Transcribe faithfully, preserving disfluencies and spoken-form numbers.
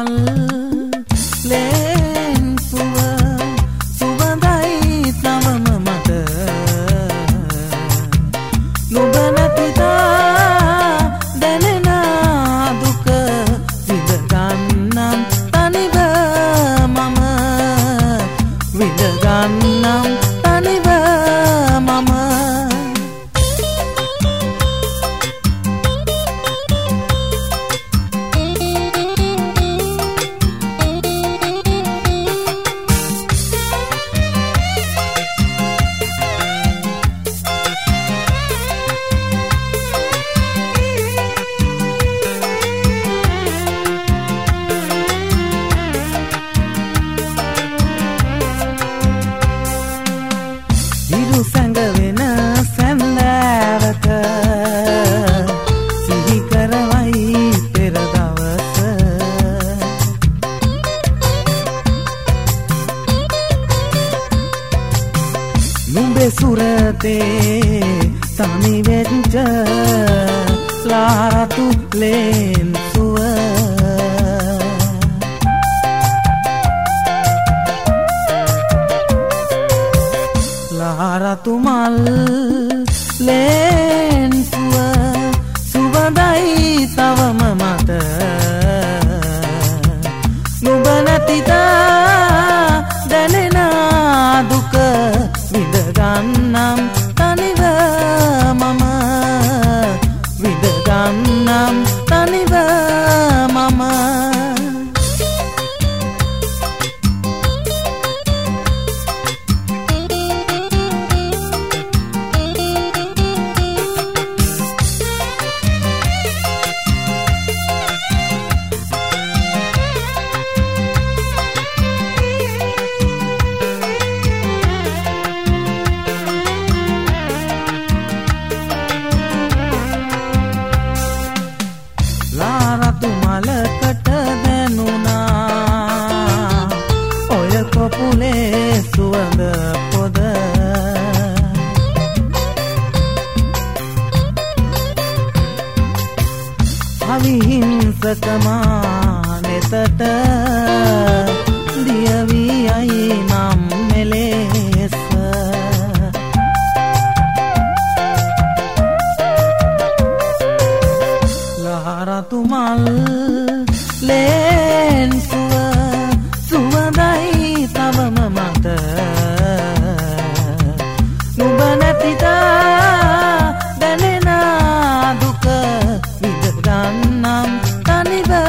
මල් ලේන් සුව සුවඳයි තවම මට නුඹ නැතිදා දැනෙන දුක විඳ ගන්නම් තනිව මම විඳ ගන්නම් තනිව මම සැඟ වෙන සැන්දෑවක සිහි කරවයි පෙර දවස නුඹේ සුරතේ තනි වෙච්ච ලාරතු ලේන් සුව රතු මල් ලේන් සුව සුවඳයි තවම මට නුඹ නැතිදා දැනෙන දුක විඳ ගන්නම් තනිව මම විඳ ගන්නම් තනිව මම ලාරතු මලකට දැනුණා ඔය කොපුලේ සුවඳ පොද අවිහිංසකමා නෙතට දියවී අයි නම් මෙලෙස රතු මල් ලේන් සුව සුවඳයි තවම මට නුඹ නැතිදා දැනෙන දුක විඳ ගන්නම් තනිව